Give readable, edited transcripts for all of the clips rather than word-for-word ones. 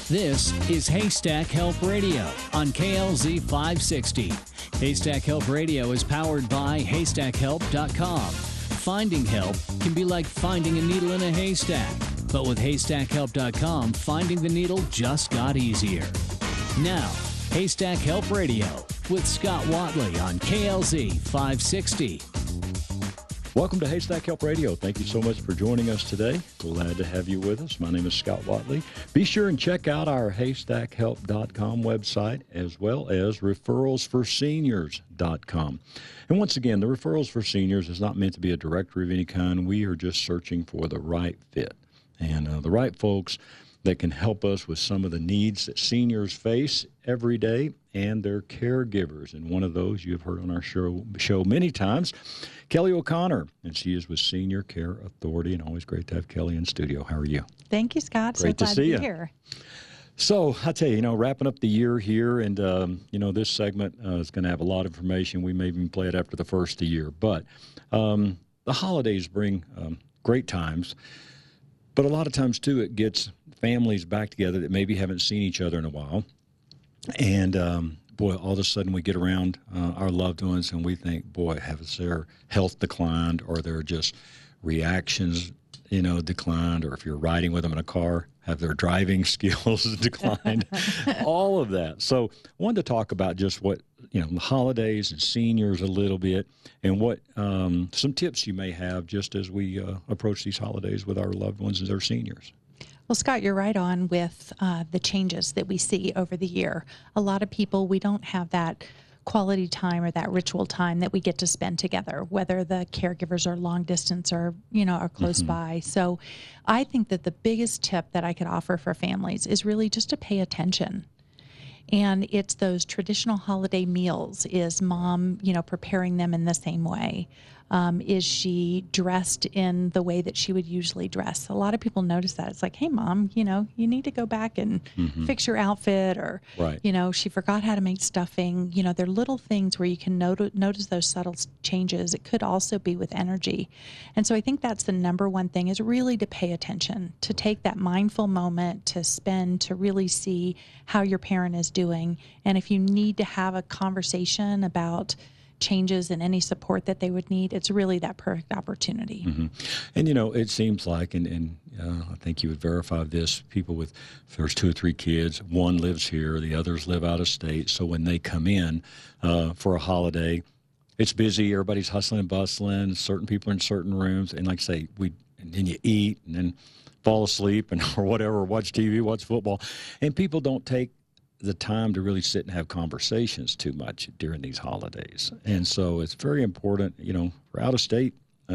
This is Haystack Help Radio on KLZ 560. Haystack Help Radio is powered by HaystackHelp.com. Finding help can be like finding a needle in a haystack, but with HaystackHelp.com, finding the needle just got easier. Now, Haystack Help Radio with Scott Watley on KLZ 560. Welcome to Haystack Help Radio. Thank you so much for joining us today. Glad to have you with us. My name is Scott Watley. Be sure and check out our HaystackHelp.com website as well as ReferralsForSeniors.com. And once again, the Referrals for Seniors is not meant to be a directory of any kind. We are just searching for the right fit and the right folks that can help us with some of the needs that seniors face every day and their caregivers. And one of those you have heard on our show many times, Kelly O'Connor, and she is with Senior Care Authority, and always great to have Kelly in studio. How are you? Thank you, Scott. Great so to glad see to you be here. So I tell you, wrapping up the year here, and, this segment is going to have a lot of information. We may even play it after the first of the year. But the holidays bring great times. But a lot of times, too, it gets families back together that maybe haven't seen each other in a while. And, boy, all of a sudden we get around our loved ones and we think, boy, has their health declined or their just reactions, declined, or if you're riding with them in a car, have their driving skills declined, all of that. So I wanted to talk about just what, the holidays and seniors a little bit and what some tips you may have just as we approach these holidays with our loved ones and their seniors. Well, Scott, you're right on with the changes that we see over the year. A lot of people, we don't have that quality time or that ritual time that we get to spend together, whether the caregivers are long distance or, are close by. So I think that the biggest tip that I could offer for families is really just to pay attention. And it's those traditional holiday meals. Is mom, preparing them in the same way? Is she dressed in the way that she would usually dress? A lot of people notice that. It's like, hey, Mom, you need to go back and fix your outfit, or, right. She forgot how to make stuffing. They're little things where you can notice those subtle changes. It could also be with energy. And so I think that's the number one thing, is really to pay attention, to take that mindful moment to spend, to really see how your parent is doing. And if you need to have a conversation about changes and any support that they would need, it's really that perfect opportunity. And, it seems like, and I think you would verify this, people with, if there's 2 or 3 kids, one lives here, the others live out of state. So when they come in for a holiday, it's busy, everybody's hustling and bustling, certain people are in certain rooms, and like I say, and then you eat and then fall asleep and or whatever, watch TV, watch football, and people don't take the time to really sit and have conversations too much during these holidays. And so it's very important, for out-of-state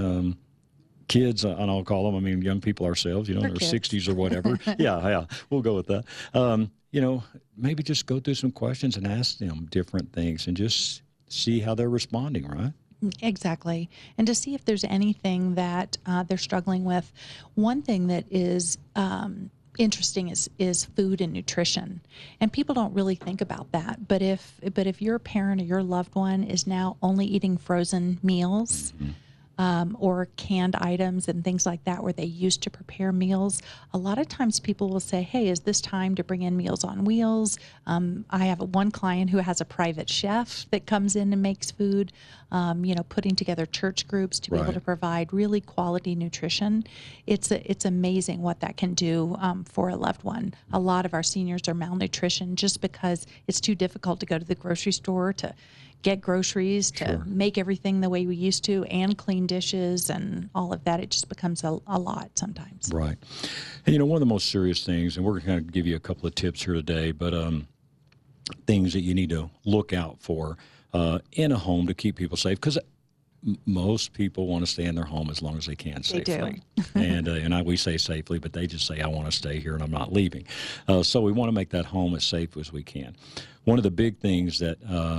kids, and I'll call them, young people ourselves, in their 60s or whatever. yeah, we'll go with that. Maybe just go through some questions and ask them different things and just see how they're responding, right? Exactly. And to see if there's anything that they're struggling with. One thing that is interesting is food and nutrition, and people don't really think about that. But if your parent or your loved one is now only eating frozen meals, or canned items and things like that, where they used to prepare meals, a lot of times people will say, hey, is this time to bring in Meals on Wheels? I have one client who has a private chef that comes in and makes food, putting together church groups to be able to provide really quality nutrition. It's amazing what that can do for a loved one. A lot of our seniors are malnutrition just because it's too difficult to go to the grocery store to get groceries, to make everything the way we used to, and clean dishes and all of that. It just becomes a lot sometimes. Right. And, one of the most serious things, and we're going to give you a couple of tips here today, but things that you need to look out for in a home to keep people safe, because most people want to stay in their home as long as they can safely. They do. and we say safely, but they just say, I want to stay here and I'm not leaving. So we want to make that home as safe as we can. One of the big things that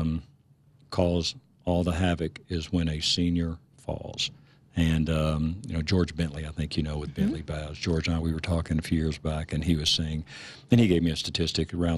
cause all the havoc is when a senior falls. And, George Bentley, I think with Bentley Bowes. George and I, we were talking a few years back, and he was saying, and he gave me a statistic, around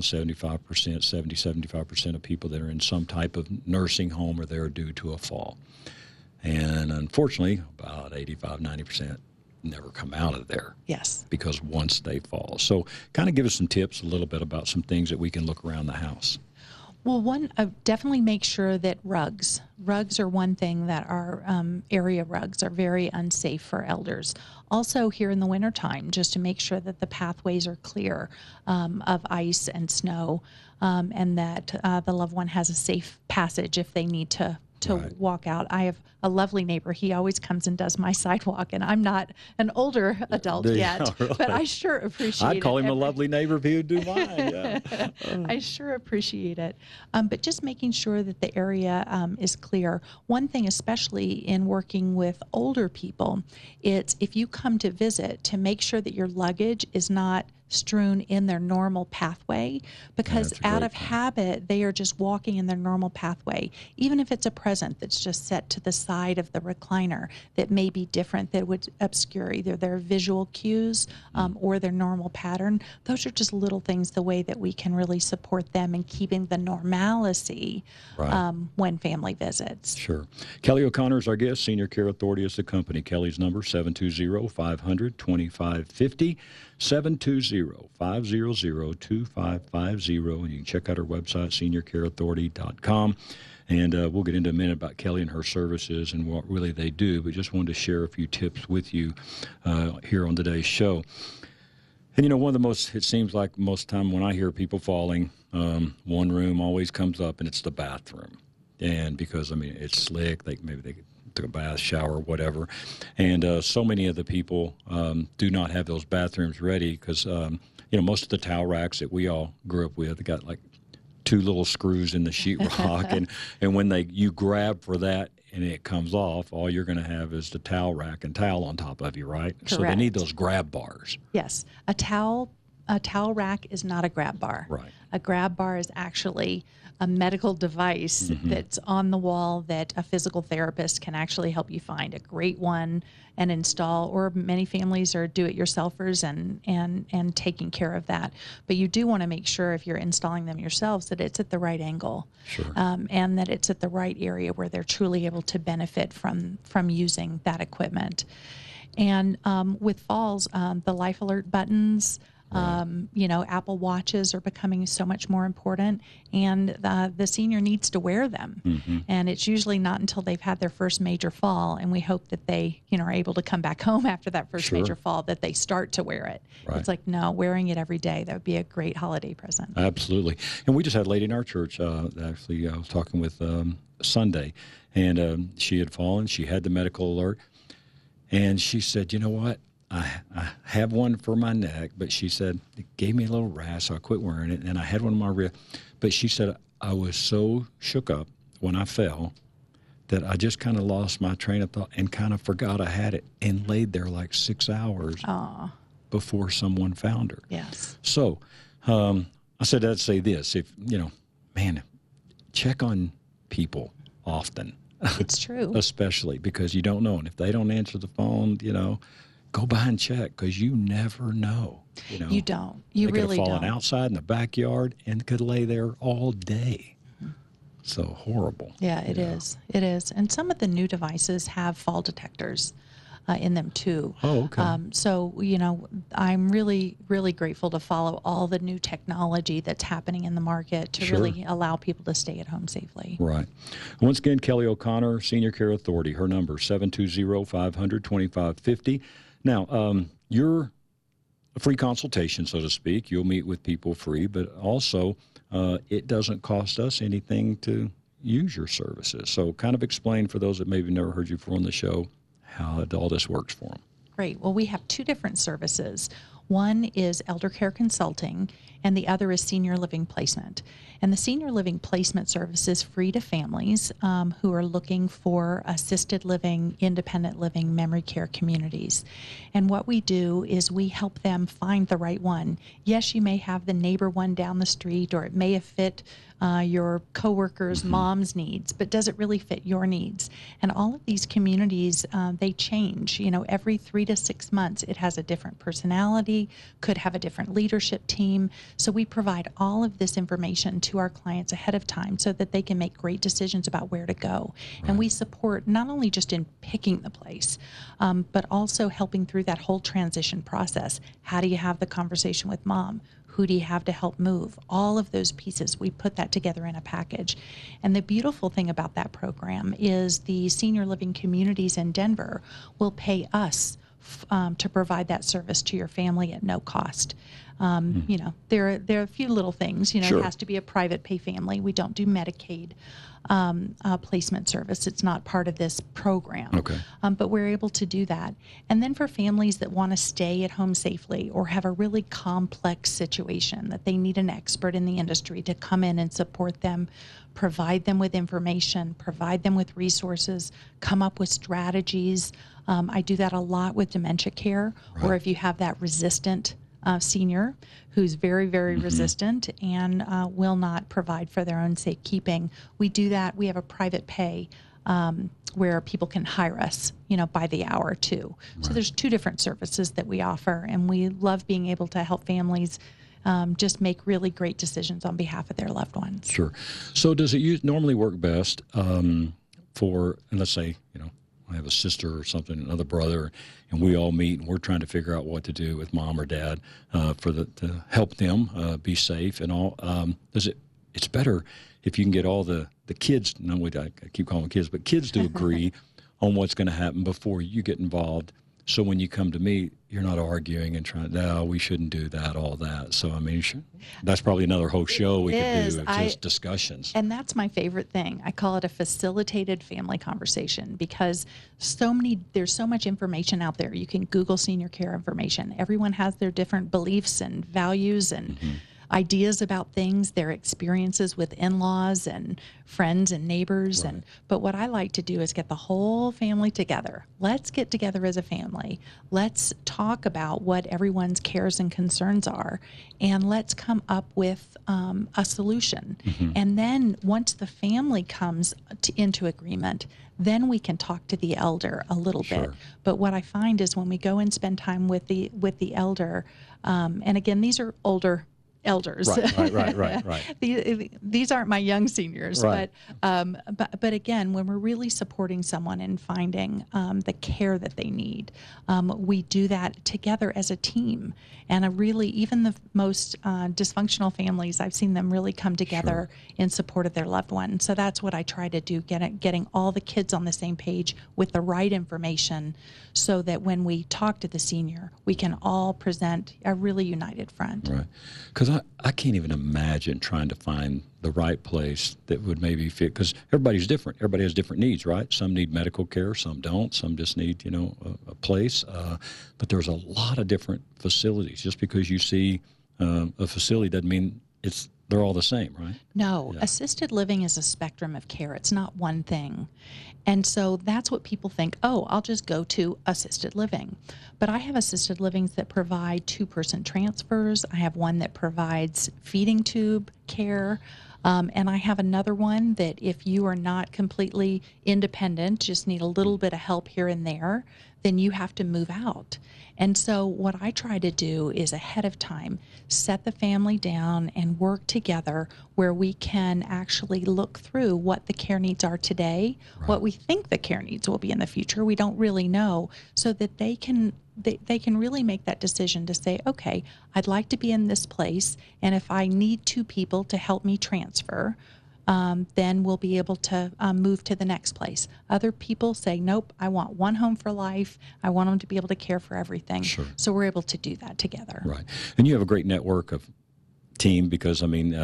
75% of people that are in some type of nursing home are there due to a fall. And unfortunately, about 85, 90% never come out of there. Yes. Because once they fall. So kind of give us some tips a little bit about some things that we can look around the house. Well, definitely make sure that rugs are one thing that are area rugs are very unsafe for elders. Also here in the wintertime, just to make sure that the pathways are clear of ice and snow, and that the loved one has a safe passage if they need to Right. walk out. I have a lovely neighbor. He always comes and does my sidewalk, and I'm not an older adult yet, really? but I sure appreciate it. I'd call him a lovely neighbor if he would do mine. Yeah. I sure appreciate it. But just making sure that the area is clear. One thing, especially in working with older people, it's if you come to visit, to make sure that your luggage is not strewn in their normal pathway, because That's a out great of point. habit they are just walking in their normal pathway. Even if it's a present that's just set to the side of the recliner that may be different, that would obscure either their visual cues or their normal pattern, those are just little things, the way that we can really support them in keeping the normalcy Right. when family visits. Sure. Kelly O'Connor is our guest. Senior Care Authority is the company. Kelly's number, 720-500-2550, 720-500-2550. And you can check out our website, seniorcareauthority.com. And we'll get into a minute about Kelly and her services and what really they do. But just wanted to share a few tips with you here on today's show. And, you know, one of the most, it seems like most time when I hear people falling, one room always comes up, and it's the bathroom. And because, I mean, it's slick, maybe they took a bath, shower, whatever. And so many of the people do not have those bathrooms ready because, you know, most of the towel racks that we all grew up with, they got like 2 little screws in the sheetrock. and when you grab for that and it comes off, all you're going to have is the towel rack and towel on top of you, right? So they need those grab bars. Yes. A towel rack is not a grab bar. Right. A grab bar is actually a medical device that's on the wall that a physical therapist can actually help you find a great one and install, or many families are do-it-yourselfers and taking care of that. But you do want to make sure, if you're installing them yourselves, that it's at the right angle. Sure. And that it's at the right area where they're truly able to benefit from using that equipment. And with falls, the Life Alert buttons, you know, Apple Watches are becoming so much more important, and the senior needs to wear them. And it's usually not until they've had their first major fall, and we hope that they, you know, are able to come back home after that first major fall, that they start to wear it. Right. It's like, no, wearing it every day, that would be a great holiday present. Absolutely. And we just had a lady in our church, actually, I was talking with Sunday, and she had fallen. She had the medical alert. And she said, you know what? I have one for my neck, but she said, it gave me a little rash, so I quit wearing it. And I had one on my wrist. But she said, I was so shook up when I fell that I just kind of lost my train of thought and kind of forgot I had it and laid there like 6 hours before someone found her. Yes. So I said I'd say this, if, you know, man, check on people often. It's true. Especially because you don't know. And if they don't answer the phone, you know, go by and check, because you never know. You know, You don't. You they really could have fallen don't. outside in the backyard and could lay there all day. So horrible. Yeah, it is. It is. And some of the new devices have fall detectors in them too. Oh, okay. So, you know, I'm really, really grateful to follow all the new technology that's happening in the market to Sure. really allow people to stay at home safely. Right. Once again, Kelly O'Connor, Senior Care Authority. Her number, 720-500-2550. Now, you're a free consultation, so to speak. You'll meet with people free, but also it doesn't cost us anything to use your services. So kind of explain for those that maybe never heard you before on the show how all this works for them. Great. Well, we have 2 different services. One is elder care consulting, and the other is senior living placement. And the senior living placement service is free to families who are looking for assisted living, independent living, memory care communities. And what we do is we help them find the right one. Yes, you may have the neighbor one down the street, or it may have fit your coworker's mom's needs, but does it really fit your needs? And all of these communities, they change. You know, every 3 to 6 months, it has a different personality. family, could have a different leadership team. So we provide all of this information to our clients ahead of time so that they can make great decisions about where to go. Right. And we support not only just in picking the place, but also helping through that whole transition process. How do you have the conversation with mom? Who do you have to help move? All of those pieces, we put that together in a package. And the beautiful thing about that program is the senior living communities in Denver will pay us to provide that service to your family at no cost. You know, there are a few little things. You know, Sure. It has to be a private pay family. We don't do Medicaid placement service. It's not part of this program. Okay. But we're able to do that. And then for families that want to stay at home safely or have a really complex situation that they need an expert in the industry to come in and support them, provide them with information, provide them with resources, come up with strategies. I do that a lot with dementia care, or if you have that resistant senior who's very, very resistant and will not provide for their own safekeeping. We do that. We have a private pay where people can hire us, you know, by the hour too. So there's two different services that we offer, and we love being able to help families just make really great decisions on behalf of their loved ones. Sure. So does it normally work best for, and let's say, you know, I have a sister or something, another brother, and we all meet and we're trying to figure out what to do with mom or dad to help them be safe and all. It's better if you can get all the kids, I keep calling them kids, but kids to agree on what's going to happen before you get involved. So when you come to me, you're not arguing and trying, no, we shouldn't do that, all that. So, I mean, that's probably another whole show we could do, just discussions. And that's my favorite thing. I call it a facilitated family conversation because there's so much information out there. You can Google senior care information. Everyone has their different beliefs and values and ideas about things, their experiences with in-laws and friends and neighbors. Right. But what I like to do is get the whole family together. Let's get together as a family. Let's talk about what everyone's cares and concerns are, and let's come up with a solution. And then once the family comes into agreement, then we can talk to the elder a little bit. But what I find is when we go and spend time with the elder, and again, these are older elders. Right. These aren't my young seniors, Right. but again, when we're really supporting someone and finding the care that they need, we do that together as a team. And even the most dysfunctional families, I've seen them really come together in support of their loved one. So that's what I try to do, getting all the kids on the same page with the right information so that when we talk to the senior, we can all present a really united front. Right. Because I can't even imagine trying to find the right place that would maybe fit, because everybody's different. Everybody has different needs, right? Some need medical care, some don't. Some just need, a place. But there's a lot of different facilities. Just because you see a facility doesn't mean they're all the same, right? No, assisted living is a spectrum of care. It's not one thing. And so that's what people think, I'll just go to assisted living. But I have assisted livings that provide 2-person transfers. I have one that provides feeding tube care. And I have another one that if you are not completely independent, just need a little bit of help here and there, then you have to move out. And so what I try to do is ahead of time, set the family down and work together where we can actually look through what the care needs are today, what we think the care needs will be in the future. We don't really know, so that they can really make that decision to say, okay, I'd like to be in this place, and if I need 2 people to help me transfer, then we'll be able to move to the next place. Other people say, nope, I want one home for life. I want them to be able to care for everything. So we're able to do that together. Right. And you have a great network of team because,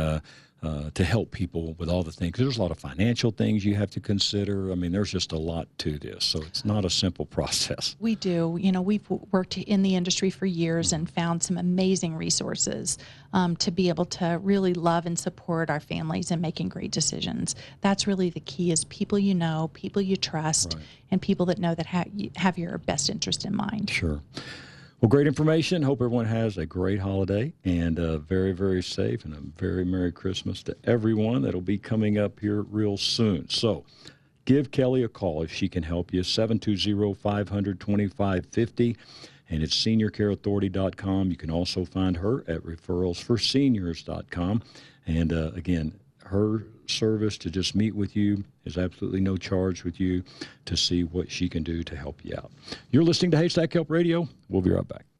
to help people with all the things. There's a lot of financial things you have to consider. There's just a lot to this. So it's not a simple process. We do. We've worked in the industry for years and found some amazing resources to be able to really love and support our families in making great decisions. That's really the key, is people people you trust, and people that know that have your best interest in mind. Sure. Well, great information. Hope everyone has a great holiday and very, very safe, and a very Merry Christmas to everyone. That'll be coming up here real soon. So give Kelly a call if she can help you, 720-500-2550. and it's seniorcareauthority.com. You can also find her at referralsforseniors.com. And again, her service to just meet with you is absolutely no charge with you to see what she can do to help you out. You're listening to Haystack Help Radio. We'll be right back.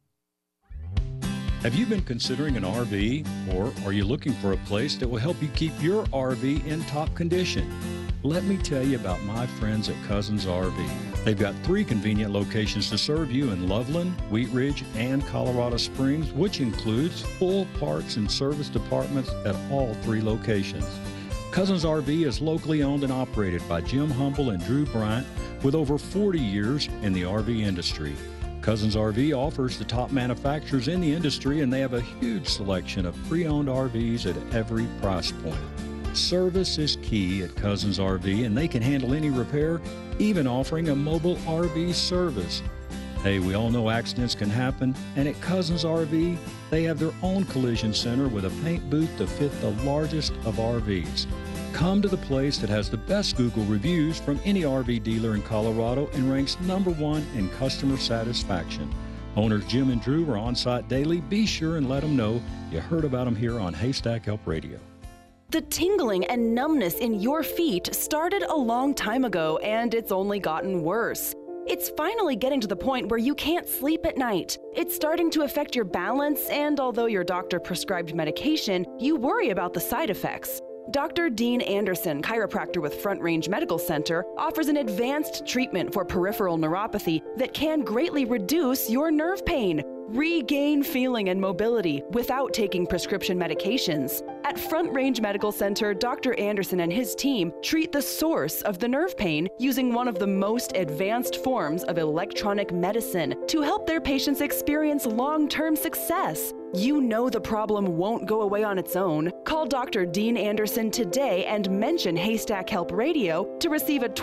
Have you been considering an RV, or are you looking for a place that will help you keep your RV in top condition? Let me tell you about my friends at Cousins RV. They've got 3 convenient locations to serve you in Loveland, Wheat Ridge, and Colorado Springs, which includes full parts and service departments at all 3 locations. Cousins RV is locally owned and operated by Jim Humble and Drew Bryant with over 40 years in the RV industry. Cousins RV offers the top manufacturers in the industry, and they have a huge selection of pre-owned RVs at every price point. Service is key at Cousins RV, and they can handle any repair, even offering a mobile RV service. Hey, we all know accidents can happen, and at Cousins RV, they have their own collision center with a paint booth to fit the largest of RVs. Come to the place that has the best Google reviews from any RV dealer in Colorado and ranks #1 in customer satisfaction. Owners Jim and Drew are on site daily. Be sure and let them know you heard about them here on Haystack Help Radio. The tingling and numbness in your feet started a long time ago, and it's only gotten worse. It's finally getting to the point where you can't sleep at night. It's starting to affect your balance, and although your doctor prescribed medication, you worry about the side effects. Dr. Dean Anderson, chiropractor with Front Range Medical Center, offers an advanced treatment for peripheral neuropathy that can greatly reduce your nerve pain. Regain feeling and mobility without taking prescription medications. At Front Range Medical Center, Dr. Anderson and his team treat the source of the nerve pain using one of the most advanced forms of electronic medicine to help their patients experience long-term success. You know the problem won't go away on its own. Call Dr. Dean Anderson today and mention Haystack Help Radio to receive a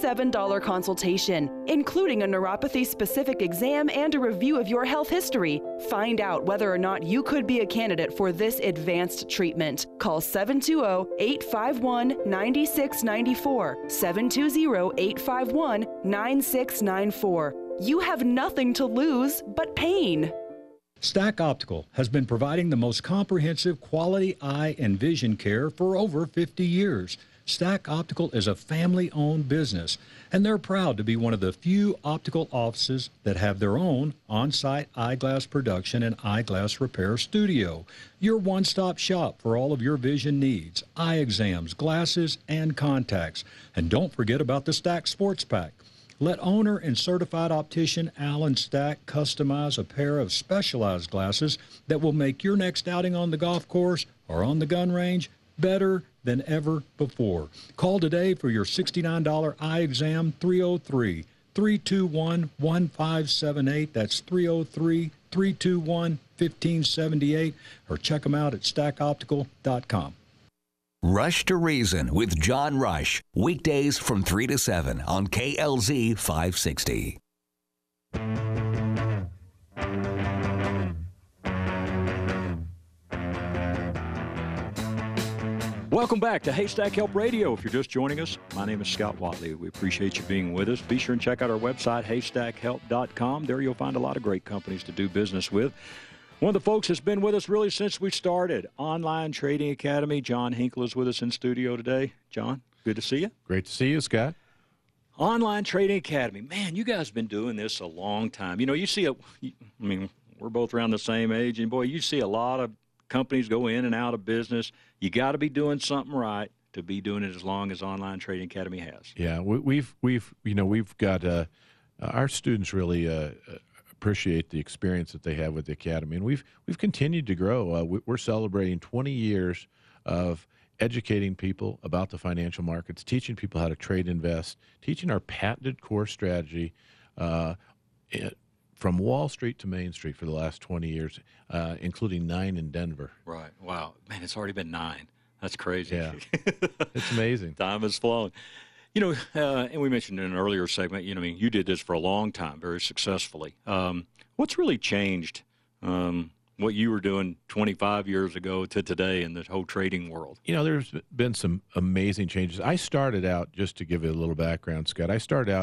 $27 consultation, including a neuropathy-specific exam and a review of your health history. Find out whether or not you could be a candidate for this advanced treatment. Call 720-851-9694, 720-851-9694. You have nothing to lose but pain. Stack Optical has been providing the most comprehensive quality eye and vision care for over 50 years. Stack Optical is a family-owned business, and they're proud to be one of the few optical offices that have their own on-site eyeglass production and eyeglass repair studio. Your one-stop shop for all of your vision needs, eye exams, glasses, and contacts. And don't forget about the Stack Sports Pack. Let owner and certified optician Alan Stack customize a pair of specialized glasses that will make your next outing on the golf course or on the gun range better than ever before. Call today for your $69 eye exam, 303-321-1578. That's 303-321-1578. Or check them out at stackoptical.com. Rush to Reason with John Rush. Weekdays from 3 to 7 on KLZ 560. Welcome back to Haystack Help Radio. If you're just joining us, my name is Scott Watley. We appreciate you being with us. Be sure and check out our website, haystackhelp.com. There you'll find a lot of great companies to do business with. One of the folks that's been with us really since we started, Online Trading Academy. John Hinkle is with us in studio today. John, good to see you. Great to see you, Scott. Online Trading Academy. Man, you guys have been doing this a long time. You know, we're both around the same age, and boy, you see a lot of companies go in and out of business. You got to be doing something right to be doing it as long as Online Trading Academy has. Yeah, we've got our students really appreciate the experience that they have with the academy, and we've continued to grow. We're celebrating 20 years of educating people about the financial markets, teaching people how to trade, invest, teaching our patented core strategy from Wall Street to Main Street for the last 20 years, including 9 in Denver. Right. Wow. Man, it's already been 9. That's crazy. Yeah. It's amazing. Time has flown. You know, and we mentioned in an earlier segment, you did this for a long time, very successfully. What's really changed what you were doing 25 years ago to today in the whole trading world? You know, there's been some amazing changes. I started out, just to give you a little background, Scott, I started out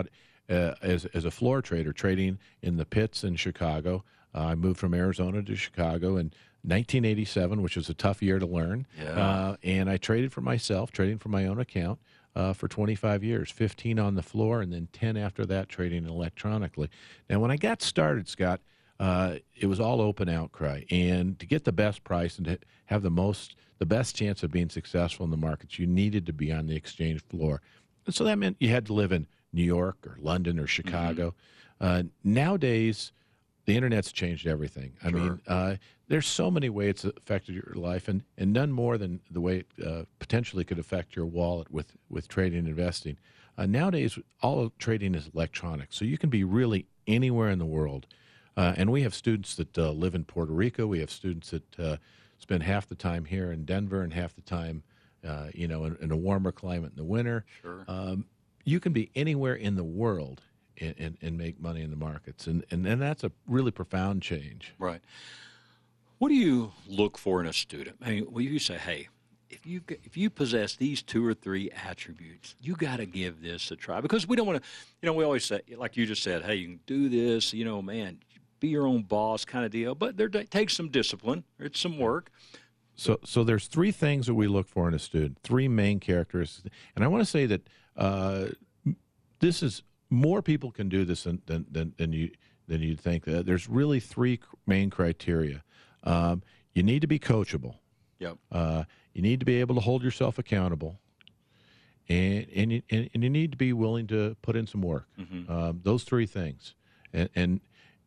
as a floor trader, trading in the pits in Chicago. I moved from Arizona to Chicago in 1987, which was a tough year to learn. Yeah. And I traded for myself, trading for my own account for 25 years, 15 on the floor, and then 10 after that trading electronically. Now, when I got started, Scott, it was all open outcry. And to get the best price and to have the best chance of being successful in the markets, you needed to be on the exchange floor. And so that meant you had to live in New York or London or Chicago. Nowadays, the Internet's changed everything. I mean, there's so many ways it's affected your life, and none more than the way it potentially could affect your wallet with trading and investing. Nowadays, all trading is electronic, so you can be really anywhere in the world. And we have students that live in Puerto Rico. We have students that spend half the time here in Denver and half the time, in a warmer climate in the winter. Sure. You can be anywhere in the world and make money in the markets, and that's a really profound change. Right. What do you look for in a student? I mean, well, you say, hey, if you possess these 2 or 3 attributes, you got to give this a try, because we don't want to. We always say, like you just said, hey, you can do this. Man, be your own boss kind of deal. But there takes some discipline. It's some work. So there's 3 things that we look for in a student, 3 main characteristics, and I want to say that this is. More people can do this than you'd think. There's really 3 main criteria. You need to be coachable. Yep. You need to be able to hold yourself accountable, and you need to be willing to put in some work. Those 3 things, and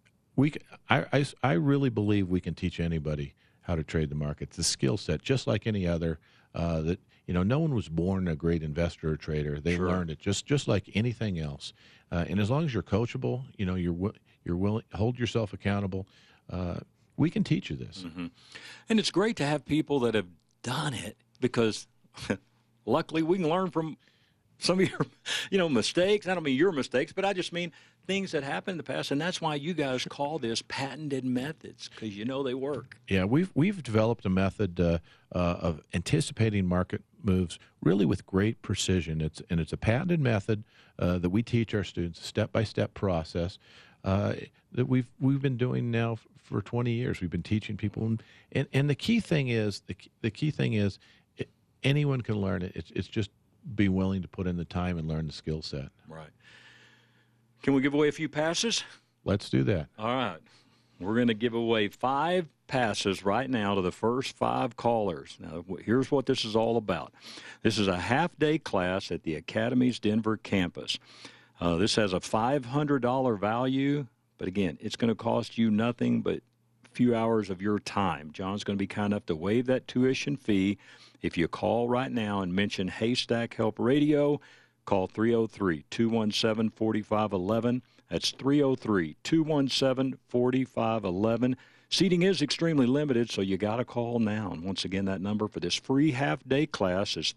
I really believe we can teach anybody how to trade the markets. The skill set, just like any other. No one was born a great investor or trader. They learned it just like anything else. And as long as you're coachable, you're willing, hold yourself accountable. We can teach you this. And it's great to have people that have done it, because luckily we can learn from some of your, mistakes. I don't mean your mistakes, but I just mean things that happened in the past. And that's why you guys call this patented methods, because they work. Yeah, we've developed a method of anticipating market moves really with great precision. It's a patented method that we teach our students, a step-by-step process that we've been doing now for 20 years. We've been teaching people, and the key thing is anyone can learn it. It's just be willing to put in the time and learn the skill set. Right. Can we give away a few passes? Let's do that. All right. We're going to give away 5 passes right now to the first 5 callers. Now, here's what this is all about. This is a half-day class at the Academy's Denver campus. This has a $500 value, but again, it's going to cost you nothing but a few hours of your time. John's going to be kind enough to waive that tuition fee if you call right now and mention Haystack Help Radio. Call 303-217-4511. That's 303-217-4511. Seating is extremely limited, so you got to call now. And once again, that number for this free half-day class is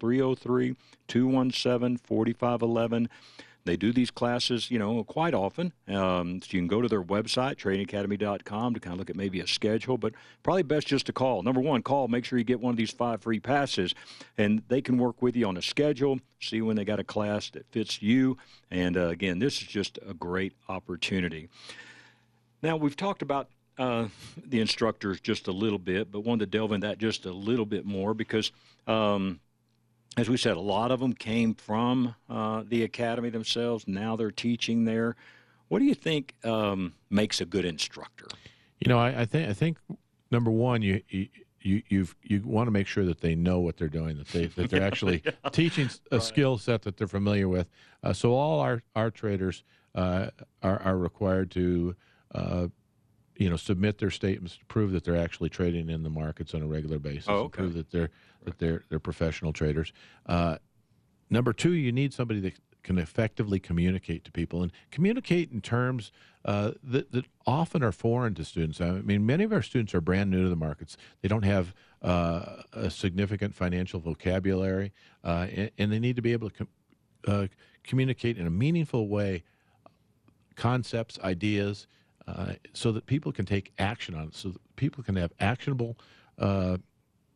303-217-4511. They do these classes, quite often. So you can go to their website, tradingacademy.com, to kind of look at maybe a schedule, but probably best just to call. Number 1, call. Make sure you get one of these 5 free passes, and they can work with you on a schedule, see when they got a class that fits you. And, again, this is just a great opportunity. Now, we've talked about the instructors just a little bit, but wanted to delve into that just a little bit more because as we said, a lot of them came from the academy themselves. Now they're teaching there. What do you think makes a good instructor? I think number 1, you want to make sure that they know what they're doing, that they're actually teaching a skill set that they're familiar with. So all our traders are required to submit their statements to prove that they're actually trading in the markets on a regular basis. Oh, okay. And prove that they're professional traders. Number 2, you need somebody that can effectively communicate to people and communicate in terms that often are foreign to students. I mean, many of our students are brand new to the markets. They don't have a significant financial vocabulary, and they need to be able to communicate in a meaningful way concepts, ideas, so that people can take action on it, so that people can have actionable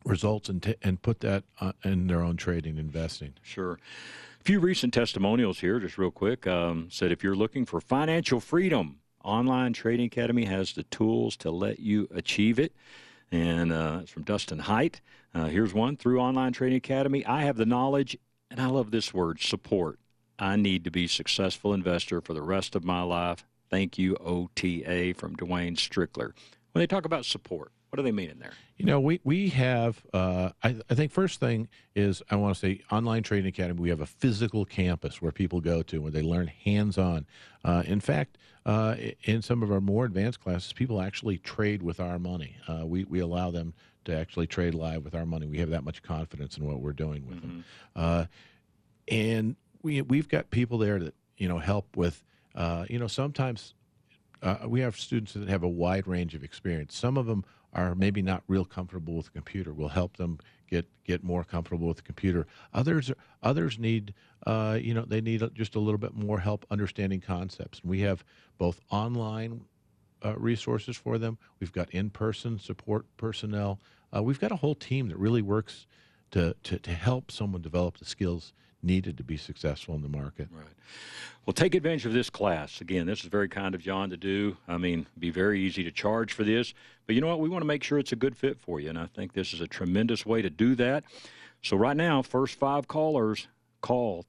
results and put that in their own trading and investing. Sure. A few recent testimonials here, just real quick. Said if you're looking for financial freedom, Online Trading Academy has the tools to let you achieve it. And it's from Dustin Height. Here's one. Through Online Trading Academy, I have the knowledge, and I love this word, support. I need to be a successful investor for the rest of my life. Thank you, OTA, from Dwayne Strickler. When they talk about support, what do they mean in there? You know, we have, I think first thing is I want to say Online Trading Academy, we have a physical campus where people go to where they learn hands-on. In fact, in some of our more advanced classes, people actually trade with our money. We allow them to actually trade live with our money. We have that much confidence in what we're doing with them. And we've got people there that, help with, sometimes we have students that have a wide range of experience. Some of them are maybe not real comfortable with the computer. We'll help them get more comfortable with the computer. Others need, they need just a little bit more help understanding concepts. And we have both online resources for them. We've got in-person support personnel. We've got a whole team that really works to help someone develop the skills needed to be successful in the market. Right. Well, take advantage of this class. Again, this is very kind of John to do. I mean, it'd be very easy to charge for this. But you know what? We want to make sure it's a good fit for you, and I think this is a tremendous way to do that. So right now, first 5 callers, call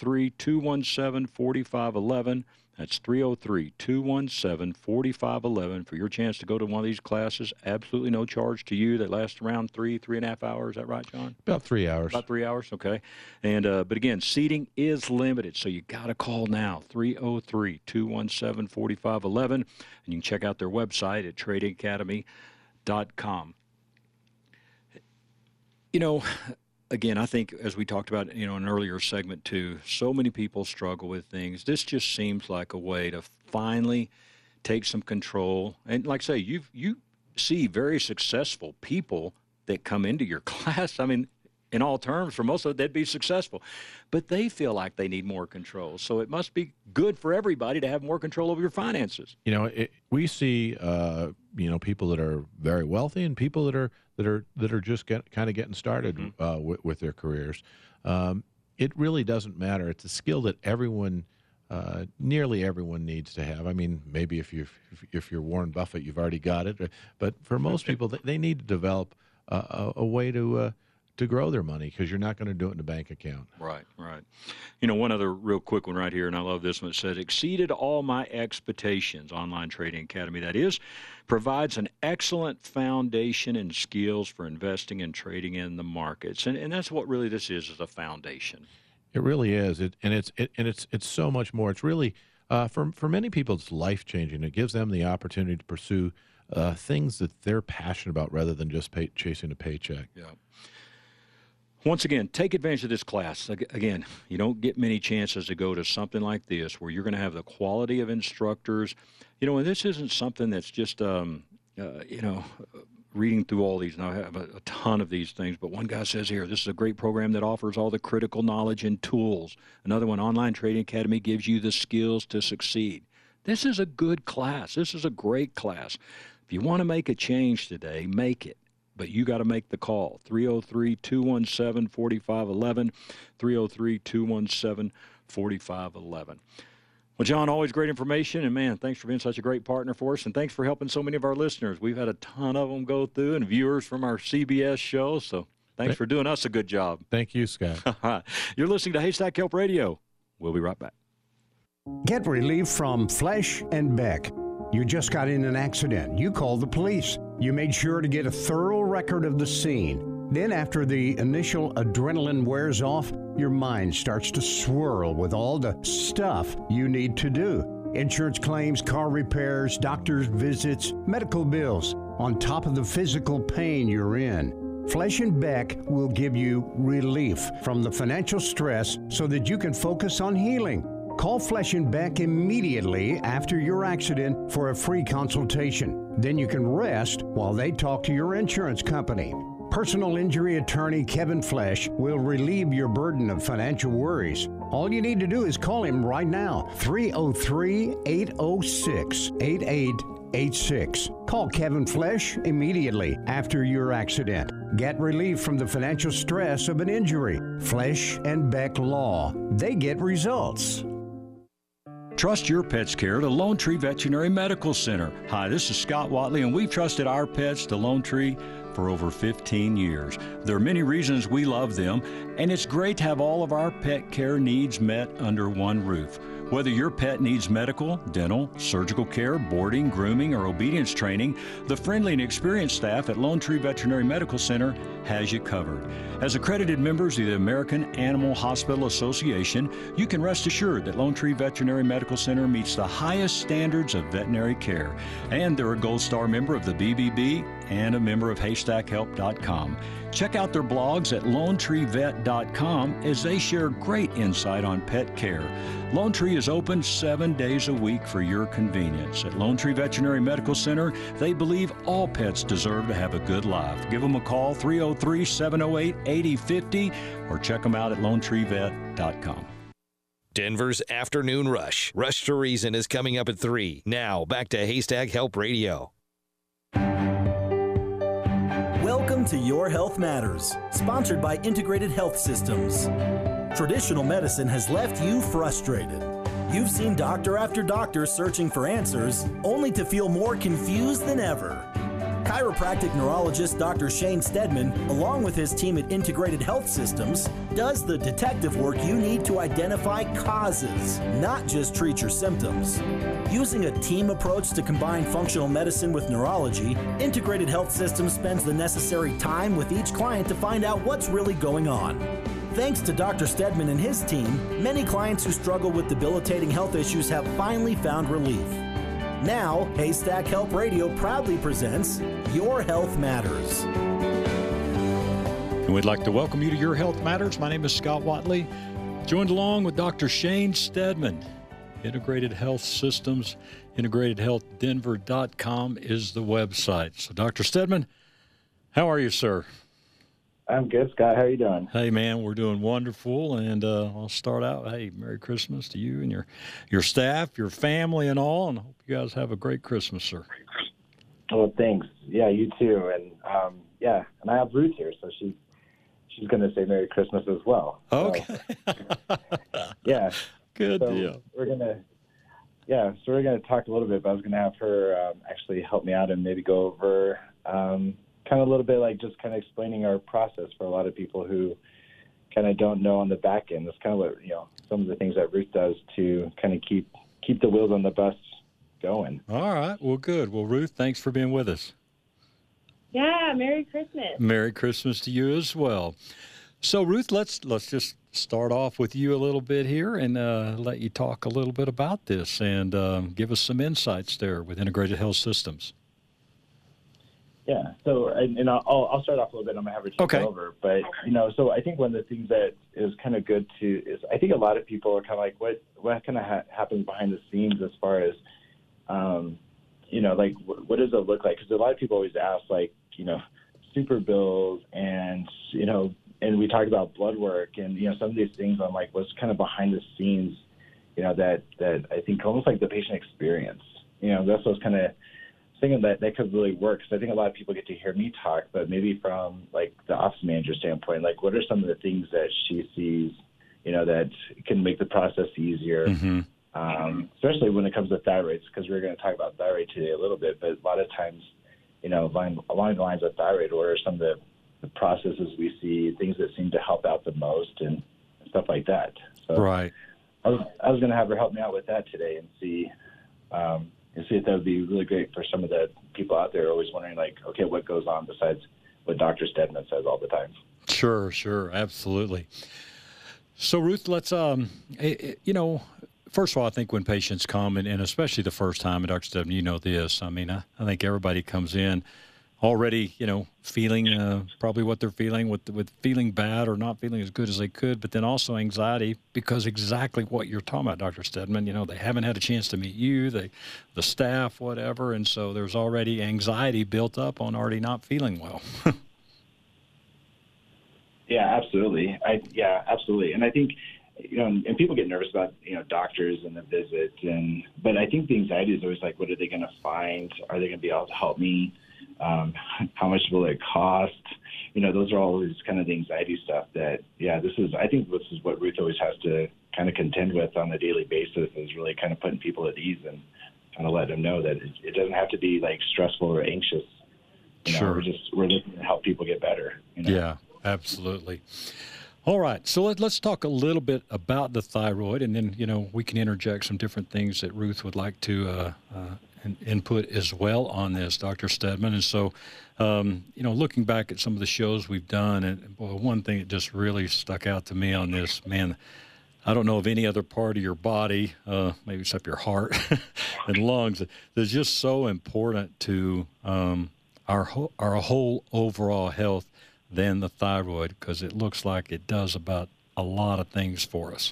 303-217-4511. That's 303-217-4511 for your chance to go to one of these classes. Absolutely no charge to you. They last around 3.5 hours. Is that right, John? About 3 hours. About 3 hours, okay. And but again, seating is limited, so you got to call now, 303-217-4511. And you can check out their website at tradingacademy.com. Again, I think as we talked about, in an earlier segment too, so many people struggle with things. This just seems like a way to finally take some control. And like I say, you see very successful people that come into your class. I mean, in all terms, for most of it, they'd be successful. But they feel like they need more control. So it must be good for everybody to have more control over your finances. We see, people that are very wealthy and people that are just kind of getting started with their careers. It really doesn't matter. It's a skill that everyone, nearly everyone, needs to have. I mean, maybe if you're Warren Buffett, you've already got it. But for most people, they need to develop a way to grow their money, because you're not going to do it in a bank account. Right. One other real quick one right here, and I love this one. It says, exceeded all my expectations. Online Trading Academy, that is, provides an excellent foundation and skills for investing and trading in the markets. And that's what really this is a foundation. It really is. It's so much more. It's really, for many people, it's life-changing. It gives them the opportunity to pursue things that they're passionate about rather than just chasing a paycheck. Yeah. Once again, take advantage of this class. Again, you don't get many chances to go to something like this where you're going to have the quality of instructors. And this isn't something that's just, reading through all these. And I have a ton of these things, but one guy says here, this is a great program that offers all the critical knowledge and tools. Another one, Online Trading Academy gives you the skills to succeed. This is a good class. This is a great class. If you want to make a change today, make it. But you got to make the call, 303-217-4511, 303-217-4511. Well, John, always great information. And, man, thanks for being such a great partner for us. And thanks for helping so many of our listeners. We've had a ton of them go through and viewers from our CBS show. So thanks for doing us a good job. Thank you, Scott. You're listening to Haystack Help Radio. We'll be right back. Get relief from Flesh and Beck. You just got in an accident. You called the police. You made sure to get a thorough record of the scene. Then after the initial adrenaline wears off, your mind starts to swirl with all the stuff you need to do. Insurance claims, car repairs, doctor's visits, medical bills, on top of the physical pain you're in. Flesh and Beck will give you relief from the financial stress so that you can focus on healing. Call Flesh and Beck immediately after your accident for a free consultation. Then you can rest while they talk to your insurance company. Personal injury attorney Kevin Flesh will relieve your burden of financial worries. All you need to do is call him right now, 303-806-8886. Call Kevin Flesh immediately after your accident. Get relief from the financial stress of an injury. Flesh and Beck Law. They get results. Trust your pet's care to Lone Tree Veterinary Medical Center. Hi, this is Scott Watley, and we've trusted our pets to Lone Tree for over 15 years. There are many reasons we love them, and it's great to have all of our pet care needs met under one roof. Whether your pet needs medical, dental, surgical care, boarding, grooming, or obedience training, the friendly and experienced staff at Lone Tree Veterinary Medical Center has you covered. As accredited members of the American Animal Hospital Association, you can rest assured that Lone Tree Veterinary Medical Center meets the highest standards of veterinary care. And they're a Gold Star member of the BBB and a member of HaystackHelp.com. Check out their blogs at LoneTreeVet.com as they share great insight on pet care. Lone Tree is open 7 days a week for your convenience. At Lone Tree Veterinary Medical Center, they believe all pets deserve to have a good life. Give them a call, 303-708-8050, or check them out at LoneTreeVet.com. Denver's Afternoon Rush. Rush to Reason is coming up at 3. Now, back to Haystack Help Radio. Welcome to Your Health Matters, sponsored by Integrated Health Systems. Traditional medicine has left you frustrated. You've seen doctor after doctor searching for answers, only to feel more confused than ever. Chiropractic neurologist Dr. Shane Stedman, along with his team at Integrated Health Systems, does the detective work you need to identify causes, not just treat your symptoms. Using a team approach to combine functional medicine with neurology, Integrated Health Systems spends the necessary time with each client to find out what's really going on. Thanks to Dr. Stedman and his team, many clients who struggle with debilitating health issues have finally found relief. Now, Haystack Help Radio proudly presents Your Health Matters. And we'd like to welcome you to Your Health Matters. My name is Scott Watley, joined along with Dr. Shane Stedman. Integrated Health Systems, IntegratedHealthDenver.com is the website. So, Dr. Stedman, how are you, sir? I'm good, Scott. How are you doing? Hey, man, we're doing wonderful. And I'll start out, hey, Merry Christmas to you and your staff, your family, and all. And I hope you guys have a great Christmas, sir. Well, thanks. Yeah, you too. And and I have Ruth here, so she's going to say Merry Christmas as well. Okay. So, yeah. Good deal. We're gonna talk a little bit, but I was gonna have her actually help me out and maybe go over kind of a little bit like just kind of explaining our process for a lot of people who kind of don't know on the back end. That's kind of what some of the things that Ruth does to kind of keep the wheels on the bus going. All right. Well, good. Well, Ruth, thanks for being with us. Yeah. Merry Christmas. Merry Christmas to you as well. So, Ruth, let's just start off with you a little bit here and let you talk a little bit about this and give us some insights there with Integrated Health Systems. Yeah. So, and I'll start off a little bit. I'm gonna have her take it over. But so I think one of the things that is kind of good is I think a lot of people are kind of like, what kind of happens behind the scenes as far as like what does it look like? Because a lot of people always ask super bills and and we talk about blood work and some of these things. I'm like, what's kind of behind the scenes, that I think almost like the patient experience. That's what I was kind of thinking that could really work. Because I think a lot of people get to hear me talk, but maybe from like the office manager standpoint, like what are some of the things that she sees, that can make the process easier, especially when it comes to thyroids. Because we're going to talk about thyroid today a little bit, but a lot of times, along the lines of thyroid, what are some of the processes we see, things that seem to help out the most and stuff like that. So right. I was going to have her help me out with that today and see if that would be really great for some of the people out there always wondering, like, okay, what goes on besides what Dr. Stedman says all the time. Sure. Absolutely. So, Ruth, let's, first of all, I think when patients come, and especially the first time, and Dr. Stedman, this, I mean, I think everybody comes in already, feeling probably what they're feeling with feeling bad or not feeling as good as they could, but then also anxiety because exactly what you're talking about, Dr. Stedman, they haven't had a chance to meet you, the staff, whatever, and so there's already anxiety built up on already not feeling well. Yeah, absolutely. Absolutely. And I think, and people get nervous about, doctors and the visit, but I think the anxiety is always like, what are they going to find? Are they going to be able to help me? How much will it cost? those are always kind of the anxiety stuff that, I think this is what Ruth always has to kind of contend with on a daily basis, is really kind of putting people at ease and kind of letting them know that it doesn't have to be like stressful or anxious. Sure. We're looking to help people get better. Yeah, absolutely. All right, so let's talk a little bit about the thyroid, and then, we can interject some different things that Ruth would like to input as well on this, Dr. Steadman. And so, looking back at some of the shows we've done, and boy, one thing that just really stuck out to me on this, man, I don't know of any other part of your body, maybe except your heart and lungs, that's just so important to our whole overall health than the thyroid, because it looks like it does about a lot of things for us.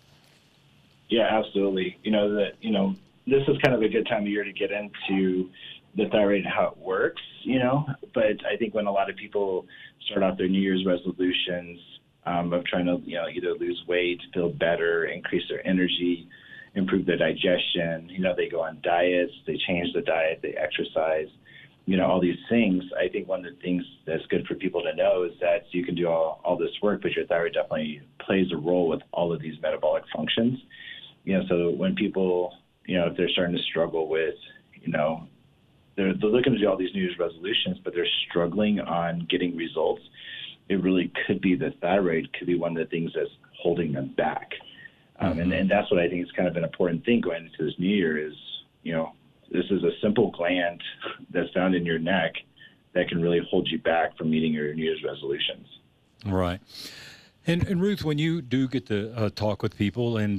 Yeah, absolutely. This is kind of a good time of year to get into the thyroid and how it works, but I think when a lot of people start out their New Year's resolutions of trying to, either lose weight, feel better, increase their energy, improve their digestion, they go on diets, they change the diet, they exercise, all these things. I think one of the things that's good for people to know is that you can do all this work, but your thyroid definitely plays a role with all of these metabolic functions. So when people, if they're starting to struggle with, they're looking to do all these New Year's resolutions, but they're struggling on getting results, it really could be the thyroid could be one of the things that's holding them back. And that's what I think is kind of an important thing going into this new year is, this is a simple gland that's found in your neck that can really hold you back from meeting your New Year's resolutions. Right. And Ruth, when you do get to talk with people, and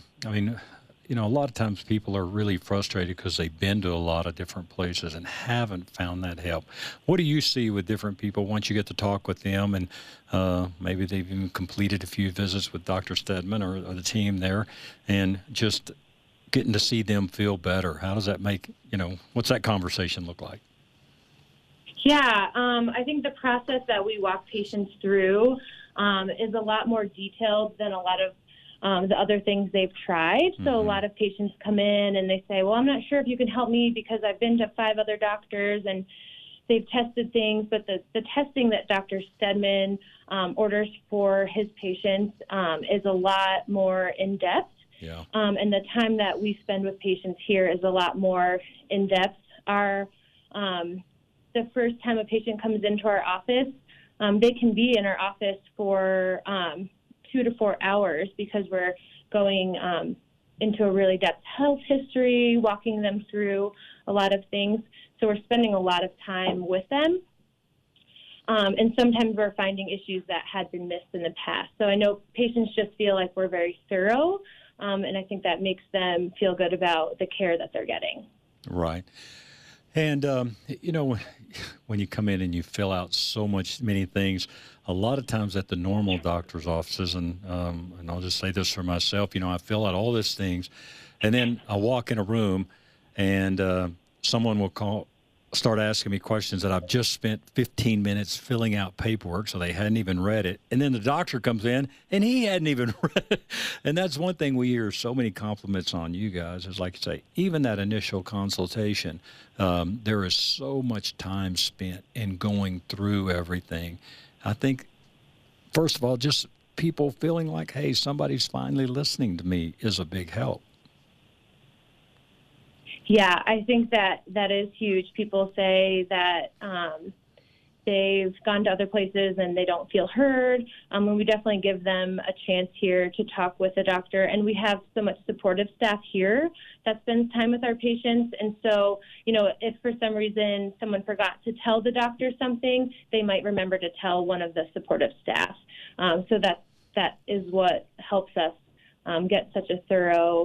a lot of times people are really frustrated because they've been to a lot of different places and haven't found that help. What do you see with different people once you get to talk with them, and maybe they've even completed a few visits with Dr. Steadman or the team there, and just getting to see them feel better? How does that make, what's that conversation look like? Yeah, I think the process that we walk patients through is a lot more detailed than a lot of the other things they've tried. So a lot of patients come in and they say, well, I'm not sure if you can help me because I've been to 5 other doctors and they've tested things, but the testing that Dr. Steadman orders for his patients is a lot more in-depth. Yeah. And the time that we spend with patients here is a lot more in-depth. The first time a patient comes into our office, they can be in our office for 2 to 4 hours because we're going into a really depth health history, walking them through a lot of things. So we're spending a lot of time with them. And sometimes we're finding issues that had been missed in the past. So I know patients just feel like we're very thorough, and I think that makes them feel good about the care that they're getting. Right. And, when you come in and you fill out many things, a lot of times at the normal doctor's offices, and I'll just say this for myself, I fill out all these things, and then I walk in a room and someone will start asking me questions that I've just spent 15 minutes filling out paperwork, so they hadn't even read it. And then the doctor comes in, and he hadn't even read it. And that's one thing we hear so many compliments on you guys is, like you say, even that initial consultation, there is so much time spent in going through everything. I think, first of all, just people feeling like, hey, somebody's finally listening to me is a big help. Yeah, I think that is huge. People say that they've gone to other places and they don't feel heard. And we definitely give them a chance here to talk with a doctor. And we have so much supportive staff here that spends time with our patients. And so, if for some reason someone forgot to tell the doctor something, they might remember to tell one of the supportive staff. So that is what helps us get such a thorough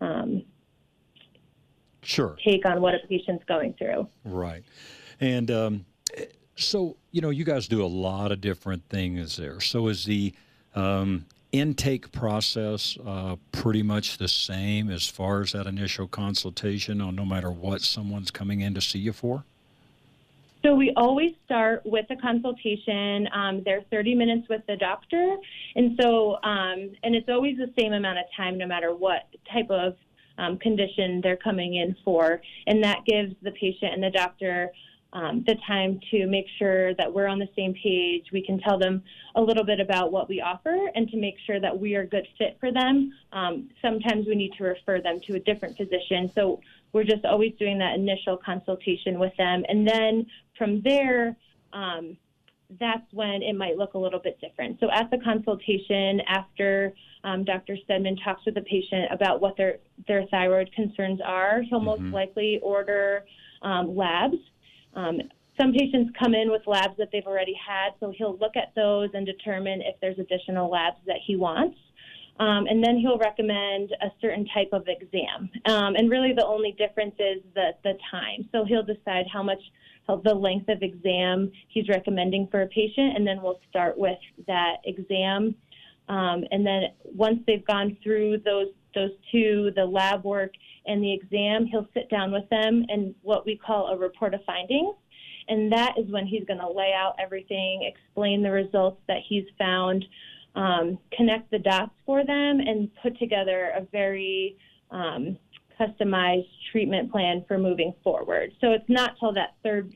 take on what a patient's going through. Right. And so, you guys do a lot of different things there. So is the intake process pretty much the same as far as that initial consultation, or no matter what someone's coming in to see you for? So we always start with a consultation. They're 30 minutes with the doctor. And so, and it's always the same amount of time no matter what type of condition they're coming in for, and that gives the patient and the doctor the time to make sure that we're on the same page. We can tell them a little bit about what we offer and to make sure that we are a good fit for them. Sometimes we need to refer them to a different physician. So we're just always doing that initial consultation with them. And then from there, that's when it might look a little bit different. So at the consultation, after Dr. Stedman talks with the patient about what their thyroid concerns are, he'll most likely order labs. Some patients come in with labs that they've already had, so he'll look at those and determine if there's additional labs that he wants. And then he'll recommend a certain type of exam. And really the only difference is the time. So he'll decide the length of exam he's recommending for a patient, and then we'll start with that exam. And then once they've gone through those two, the lab work and the exam, he'll sit down with them and what we call a report of findings. And that is when he's going to lay out everything, explain the results that he's found, connect the dots for them, and put together a very customized treatment plan for moving forward. So it's not till that third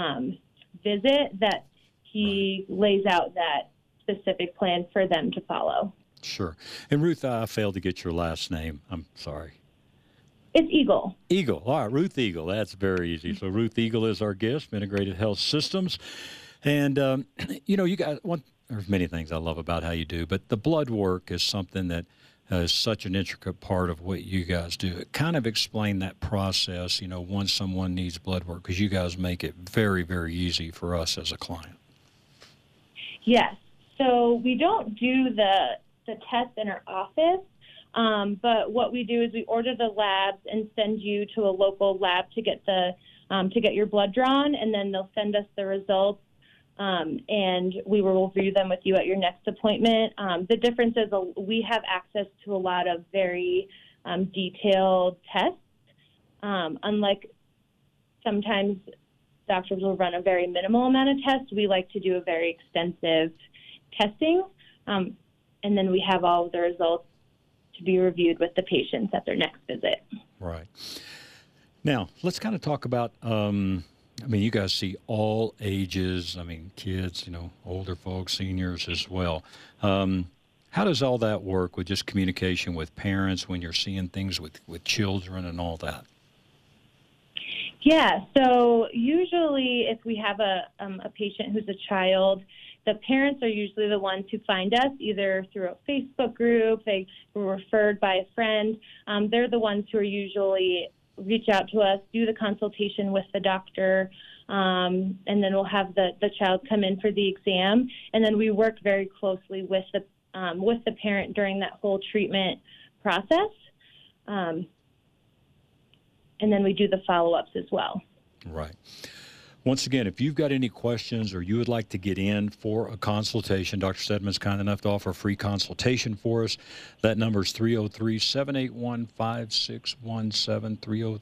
visit that he lays out that specific plan for them to follow. Sure. And Ruth, I failed to get your last name. I'm sorry. It's Eagle. Eagle. All right, Ruth Eagle. That's very easy. So Ruth Eagle is our guest, Integrated Health Systems. And, you guys, there's many things I love about how you do, but the blood work is something that is such an intricate part of what you guys do. Kind of explain that process, once someone needs blood work, because you guys make it very, very easy for us as a client. Yes. So we don't do the test in our office. But what we do is we order the labs and send you to a local lab to get your blood drawn, and then they'll send us the results, and we will review them with you at your next appointment. The difference is we have access to a lot of very detailed tests, unlike sometimes doctors will run a very minimal amount of tests. We like to do a very extensive testing, and then we have all of the results to be reviewed with the patients at their next visit. Right. Now, let's kind of talk about, you guys see all ages, kids, older folks, seniors as well. How does all that work with just communication with parents when you're seeing things with children and all that? Yeah, so usually if we have a patient who's a child, the parents are usually the ones who find us, either through a Facebook group, they were referred by a friend. They're the ones who are usually reach out to us, do the consultation with the doctor, and then we'll have the child come in for the exam. And then we work very closely with the parent during that whole treatment process. And then we do the follow-ups as well. Right. Once again, if you've got any questions or you would like to get in for a consultation, Dr. Stedman's kind enough to offer a free consultation for us. That number is 303-781-5617,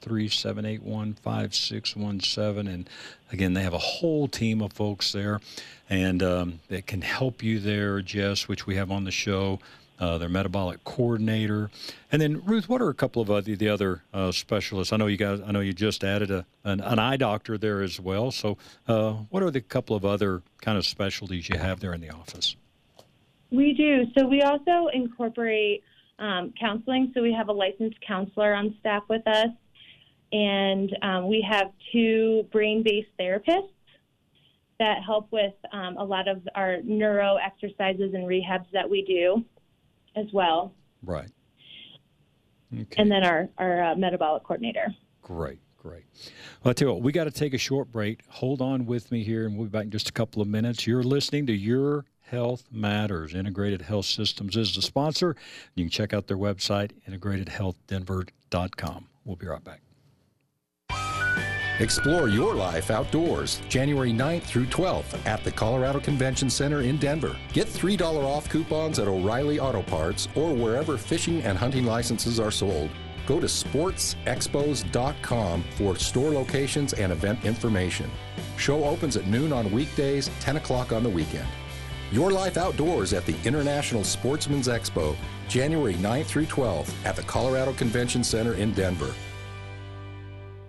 303-781-5617. And again, they have a whole team of folks there, and that can help you there, Jess, which we have on the show. Their metabolic coordinator. And then, Ruth, what are a couple of the other specialists? I know you just added an eye doctor there as well. So what are the couple of other kind of specialties you have there in the office? We do. So we also incorporate counseling. So we have a licensed counselor on staff with us. And we have 2 brain-based therapists that help with a lot of our neuro exercises and rehabs that we do as well. Right. Okay. And then our metabolic coordinator. Great. Well, I tell you what, we got to take a short break. Hold on with me here, and we'll be back in just a couple of minutes. You're listening to Your Health Matters. Integrated Health Systems is the sponsor. You can check out their website, integratedhealthdenver.com. We'll be right back. Explore your life outdoors, January 9th through 12th at the Colorado Convention Center in Denver. Get $3 off coupons at O'Reilly Auto Parts or wherever fishing and hunting licenses are sold. Go to sportsexpos.com for store locations and event information. Show opens at noon on weekdays, 10 o'clock on the weekend. Your life outdoors at the International Sportsman's Expo, January 9th through 12th at the Colorado Convention Center in Denver.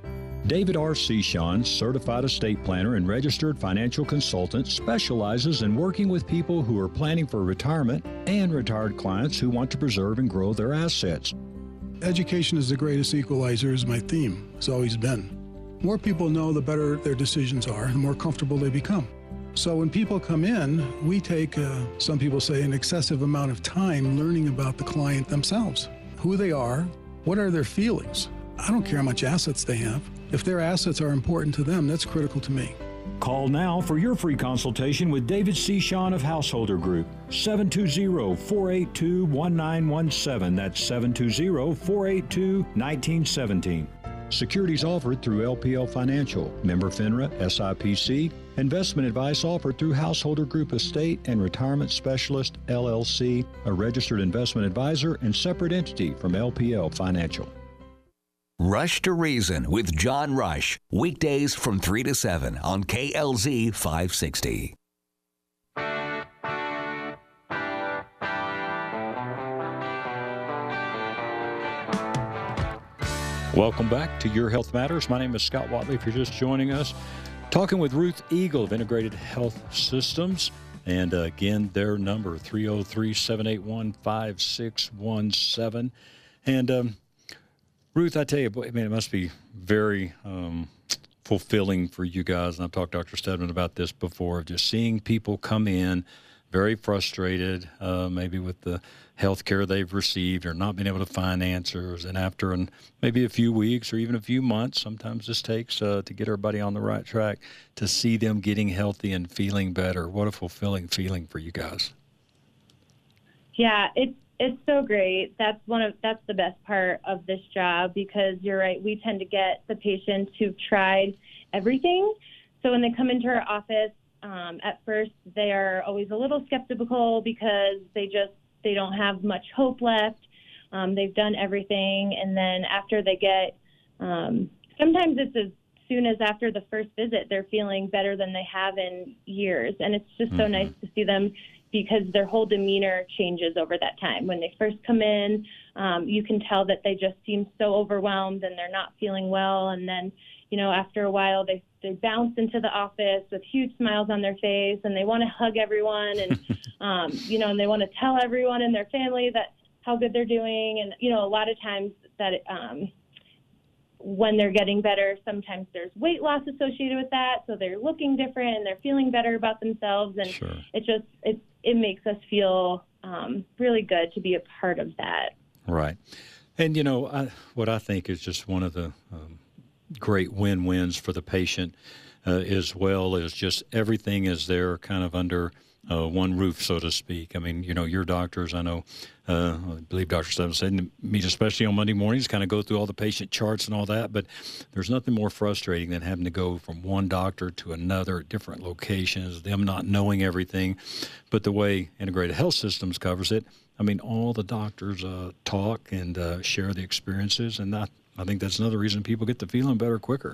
David R. Sechon, certified estate planner and registered financial consultant, specializes in working with people who are planning for retirement and retired clients who want to preserve and grow their assets. Education is the greatest equalizer is my theme. It's always been. More people know, the better their decisions are, the more comfortable they become. So when people come in, we take, some people say, an excessive amount of time learning about the client themselves, who they are, what are their feelings. I don't care how much assets they have. If their assets are important to them, that's critical to me. Call now for your free consultation with David Sechon of Householder Group, 720-482-1917. That's 720-482-1917. Securities offered through LPL Financial, member FINRA, SIPC. Investment advice offered through Householder Group Estate and Retirement Specialist, LLC, a registered investment advisor and separate entity from LPL Financial. Rush to Reason with John Rush, weekdays from 3 to 7 on KLZ 560. Welcome back to Your Health Matters. My name is Scott Watley. If you're just joining us, talking with Ruth Eagle of Integrated Health Systems. And again, their number, 303-781-5617. And Ruth, I tell you, I mean, it must be very fulfilling for you guys. And I've talked to Dr. Stedman about this before, of just seeing people come in very frustrated, maybe with the health care they've received or not being able to find answers. And after maybe a few weeks or even a few months, sometimes this takes to get everybody on the right track, to see them getting healthy and feeling better. What a fulfilling feeling for you guys. Yeah, it's so great. That's the best part of this job, because you're right. We tend to get the patients who've tried everything. So when they come into our office, at first they are always a little skeptical because they don't have much hope left. They've done everything. And then after they get, sometimes it's as soon as after the first visit, they're feeling better than they have in years. And it's just so nice to see them, because their whole demeanor changes over that time. When they first come in, you can tell that they just seem so overwhelmed and they're not feeling well. And then, after a while, they bounce into the office with huge smiles on their face, and they want to hug everyone, and and they want to tell everyone in their family that how good they're doing. And a lot of times that when they're getting better, sometimes there's weight loss associated with that, so they're looking different and they're feeling better about themselves, and sure. It makes us feel really good to be a part of that. Right. And what I think is just one of the great win-wins for the patient, as well as just everything is there kind of under one roof, so to speak. I mean, your doctors, I know, I believe Dr. Stevens said, meet especially on Monday mornings, kind of go through all the patient charts and all that, but there's nothing more frustrating than having to go from one doctor to another at different locations, them not knowing everything. But the way Integrated Health Systems covers it, I mean, all the doctors talk and share the experiences, and I think that's another reason people get to feeling better quicker.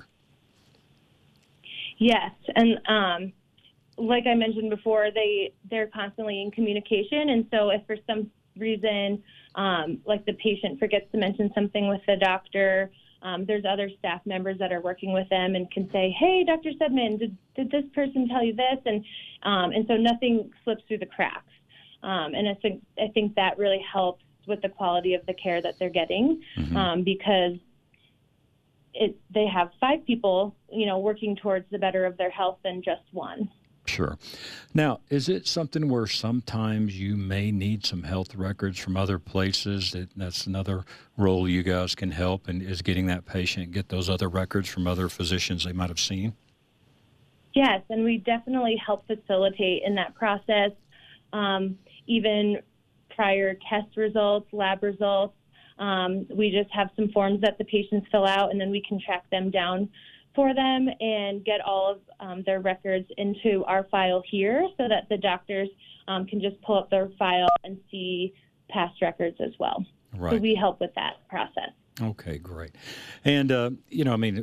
Yes, and like I mentioned before, they're constantly in communication, and so if for some reason, like the patient forgets to mention something with the doctor, there's other staff members that are working with them and can say, "Hey, Dr. Stedman, did this person tell you this?" And so nothing slips through the cracks. And I think that really helps with the quality of the care that they're getting, because they have 5 people, working towards the better of their health than just one. Sure. Now, is it something where sometimes you may need some health records from other places? That's another role you guys can help, and is getting that patient, get those other records from other physicians they might have seen? Yes, and we definitely help facilitate in that process, even prior test results, lab results. We just have some forms that the patients fill out, and then we can track them down for them and get all of their records into our file here, so that the doctors can just pull up their file and see past records as well. Right. So we help with that process. Okay, great. And,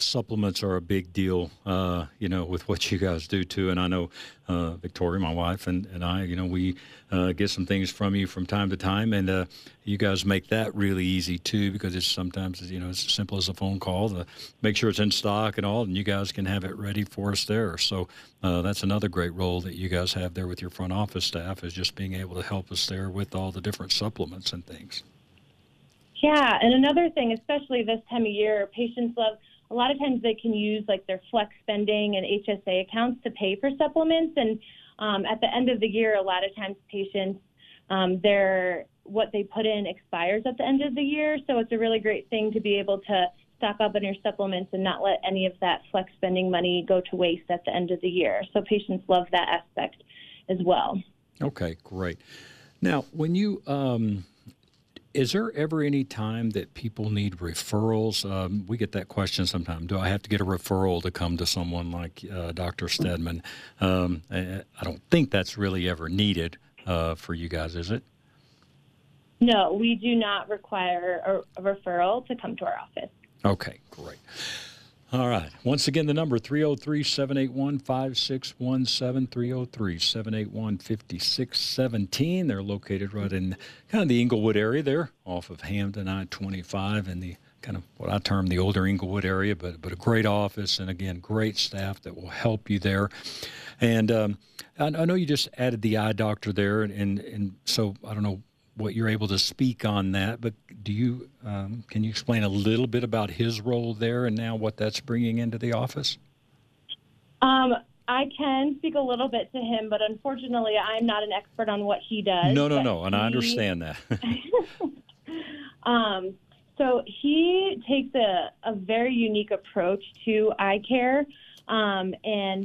supplements are a big deal, with what you guys do too. And I know Victoria, my wife, and I, we get some things from you from time to time, and you guys make that really easy too, because it's sometimes, it's as simple as a phone call to make sure it's in stock and all, and you guys can have it ready for us there. So that's another great role that you guys have there with your front office staff, is just being able to help us there with all the different supplements and things. Yeah, and another thing, especially this time of year, patients love, a lot of times they can use like their flex spending and HSA accounts to pay for supplements. And at the end of the year, a lot of times patients, what they put in expires at the end of the year. So it's a really great thing to be able to stock up on your supplements and not let any of that flex spending money go to waste at the end of the year. So patients love that aspect as well. Okay, great. Now, when you... is there ever any time that people need referrals? We get that question sometimes. Do I have to get a referral to come to someone like Dr. Steadman? I don't think that's really ever needed for you guys, is it? No, we do not require a referral to come to our office. Okay, great. All right. Once again, the number 303-781-5617, 303-781-5617. They're located right in kind of the Inglewood area there, off of Hampton I-25, and the kind of what I term the older Inglewood area, but a great office, and again, great staff that will help you there. And I know you just added the eye doctor there, and so I don't know what you're able to speak on that, but do you can you explain a little bit about his role there and now what that's bringing into the office? I can speak a little bit to him, but unfortunately, I'm not an expert on what he does. No, and I understand that. So he takes a very unique approach to eye care, and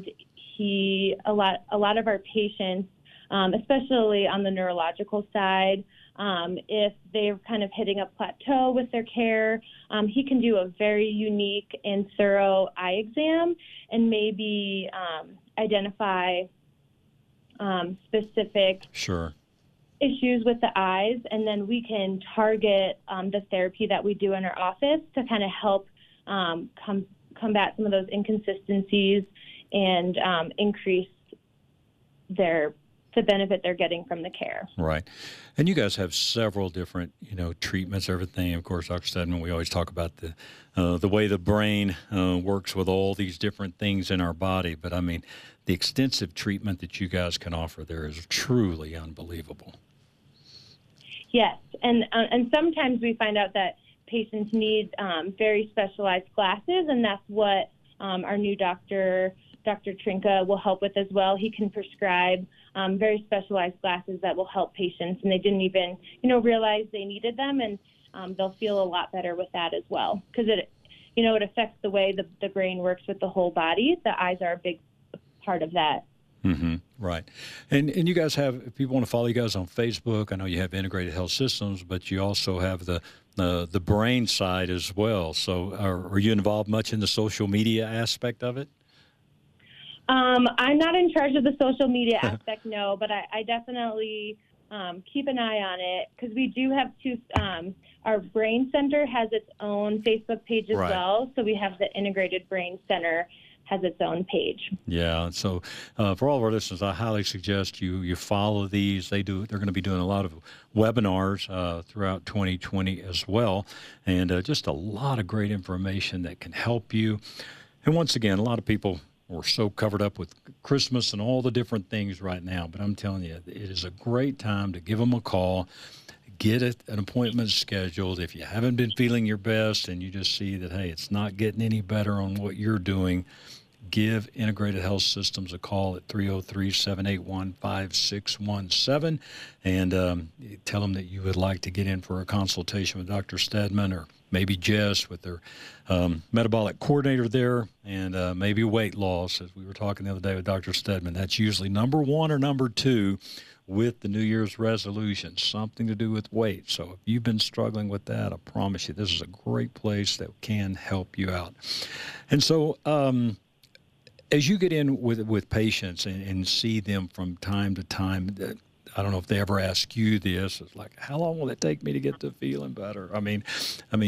a lot of our patients, especially on the neurological side, if they're kind of hitting a plateau with their care, he can do a very unique and thorough eye exam and maybe identify specific issues with the eyes, and then we can target the therapy that we do in our office to kind of help combat some of those inconsistencies and increase the benefit they're getting from the care. Right. And you guys have several different, treatments, everything. Of course, Dr. Steadman, we always talk about the way the brain works with all these different things in our body. But, I mean, the extensive treatment that you guys can offer there is truly unbelievable. Yes. And sometimes we find out that patients need very specialized glasses, and that's what our new Dr. Trinka will help with as well. He can prescribe very specialized glasses that will help patients, and they didn't even, realize they needed them, and they'll feel a lot better with that as well, because it affects the way the brain works with the whole body. The eyes are a big part of that. Mm-hmm. Right. And you guys have, if people want to follow you guys on Facebook, I know you have Integrated Health Systems, but you also have the brain side as well. So are you involved much in the social media aspect of it? I'm not in charge of the social media aspect, no, but I definitely keep an eye on it, because we do have our Brain Center has its own Facebook page as well. So we have the Integrated Brain Center has its own page. Yeah. So for all of our listeners, I highly suggest you follow these. They're going to be doing a lot of webinars throughout 2020 as well, and just a lot of great information that can help you. And once again, a lot of people, we're so covered up with Christmas and all the different things right now. But I'm telling you, it is a great time to give them a call, get an appointment scheduled. If you haven't been feeling your best and you just see that, hey, it's not getting any better on what you're doing, give Integrated Health Systems a call at 303-781-5617 and tell them that you would like to get in for a consultation with Dr. Steadman, or maybe Jess with their metabolic coordinator there, and maybe weight loss, as we were talking the other day with Dr. Steadman. That's usually number one or number two with the New Year's resolution, something to do with weight. So if you've been struggling with that, I promise you this is a great place that can help you out. And so as you get in with patients and see them from time to time, I don't know if they ever ask you this. It's like, how long will it take me to get to feeling better? I mean,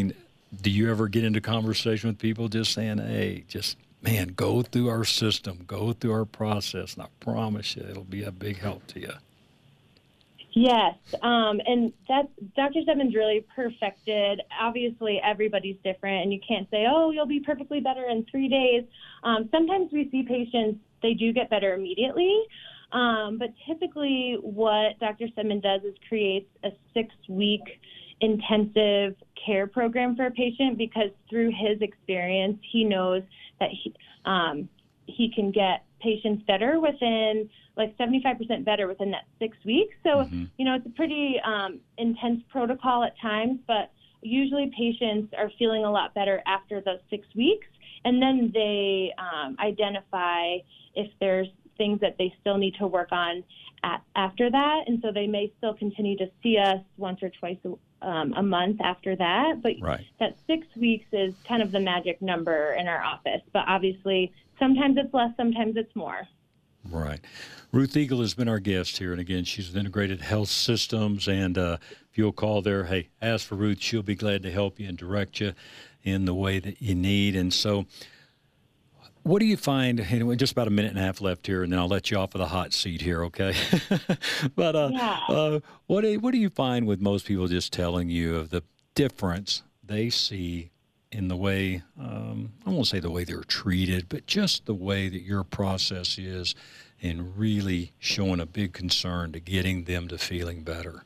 Do you ever get into conversation with people just saying, hey, man, go through our system, go through our process, and I promise you it'll be a big help to you? Yes, and that's Dr. Stedman's really perfected. Obviously, everybody's different, and you can't say, oh, you'll be perfectly better in 3 days. Sometimes we see patients, they do get better immediately, but typically what Dr. Stedman does is creates a 6-week intensive care program for a patient, because through his experience, he knows that he can get patients better within, like 75% better within that 6 weeks. So, it's a pretty intense protocol at times, but usually patients are feeling a lot better after those 6 weeks. And then they identify if there's things that they still need to work on after that. And so they may still continue to see us once or twice a month after that. But that 6 weeks is kind of the magic number in our office. But obviously, sometimes it's less, sometimes it's more. Right. Ruth Eagle has been our guest here. And again, she's with Integrated Health Systems. And if you'll call there, hey, ask for Ruth. She'll be glad to help you and direct you in the way that you need. And so what do you find, anyway, just about a minute and a half left here, and then I'll let you off of the hot seat here, okay? But what do you find with most people just telling you of the difference they see in the way, I won't say the way they're treated, but just the way that your process is and really showing a big concern to getting them to feeling better?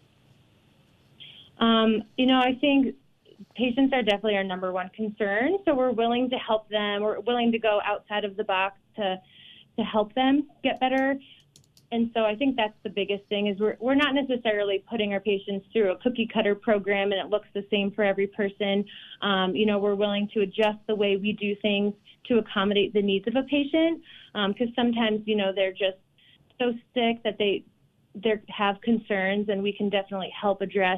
I think patients are definitely our number one concern, so we're willing to help them. We're willing to go outside of the box to help them get better. And so I think that's the biggest thing is we're not necessarily putting our patients through a cookie cutter program and it looks the same for every person. We're willing to adjust the way we do things to accommodate the needs of a patient, because sometimes, they're just so sick that they have concerns, and we can definitely help address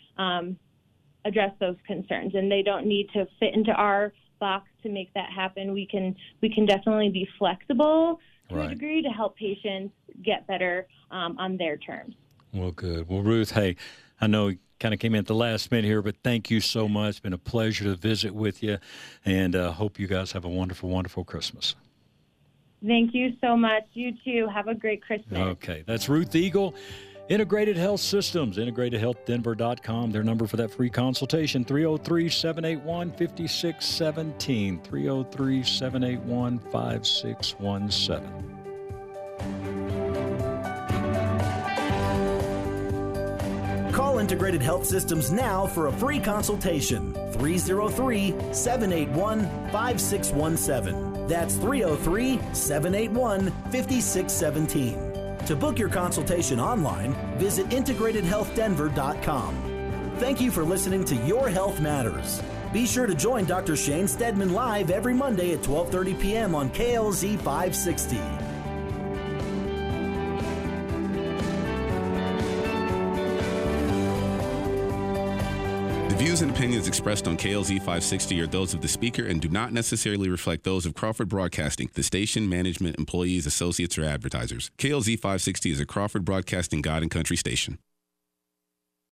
those concerns, and they don't need to fit into our box to make that happen. We can definitely be flexible to a degree to help patients get better on their terms. Well, good. Well, Ruth, hey, I know you kind of came in at the last minute here, but thank you so much. It's been a pleasure to visit with you, and hope you guys have a wonderful, wonderful Christmas. Thank you so much. You too. Have a great Christmas. Okay. That's Ruth Eagle, Integrated Health Systems, integratedhealthdenver.com. Their number for that free consultation, 303-781-5617, 303-781-5617. Call Integrated Health Systems now for a free consultation, 303-781-5617. That's 303-781-5617. To book your consultation online, visit integratedhealthdenver.com. Thank you for listening to Your Health Matters. Be sure to join Dr. Shane Stedman live every Monday at 12:30 p.m. on KLZ 560. The views and opinions expressed on KLZ 560 are those of the speaker and do not necessarily reflect those of Crawford Broadcasting, the station, management, employees, associates, or advertisers. KLZ 560 is a Crawford Broadcasting God and Country station.